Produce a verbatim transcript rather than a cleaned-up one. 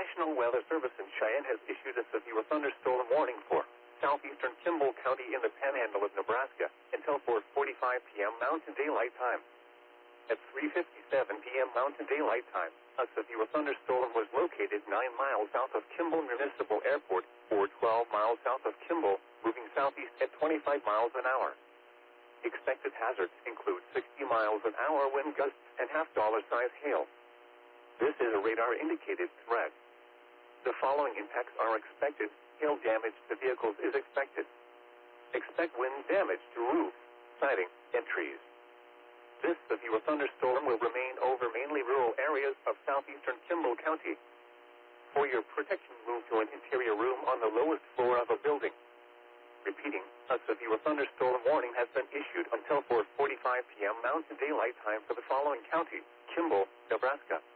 National Weather Service in Cheyenne has issued a severe thunderstorm warning for southeastern Kimball County in the panhandle of Nebraska until four forty-five p.m. Mountain Daylight Time. At three fifty-seven p.m. Mountain Daylight Time, a severe thunderstorm was located nine miles south of Kimball Municipal Airport or twelve miles south of Kimball, moving southeast at twenty-five miles an hour. Expected hazards include sixty miles an hour wind gusts and half-dollar-size hail. This is a radar-indicated threat. The following impacts are expected. Hail damage to vehicles is expected. Expect wind damage to roofs, siding, and trees. This severe thunderstorm will remain over mainly rural areas of southeastern Kimball County. For your protection, move to an interior room on the lowest floor of a building. Repeating, a severe thunderstorm warning has been issued until four forty-five p.m. Mountain Daylight Time for the following county: Kimball, Nebraska.